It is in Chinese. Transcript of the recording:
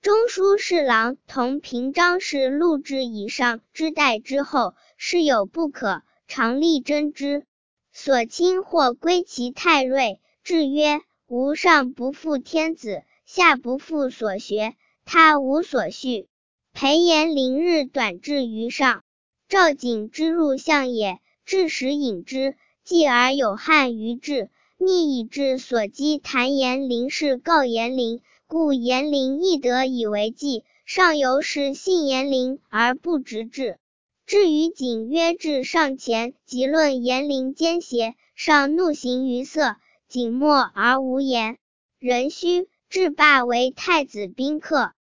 中书侍郎同平章事录至以上之代之后，事有不可，常力争之。所亲或归其太锐，制曰：吾上不负天子，下不负所学，他无所恤。裴炎凌日短至于上，赵景之入相也，至时引之，继而有憾于治，逆以治所击谭延龄事告延龄，故延龄亦得以为继，上游是信延龄而不直治。至于景曰至上前，即论延龄奸邪，上怒形于色，景默而无言。壬戌，置罢为太子宾客。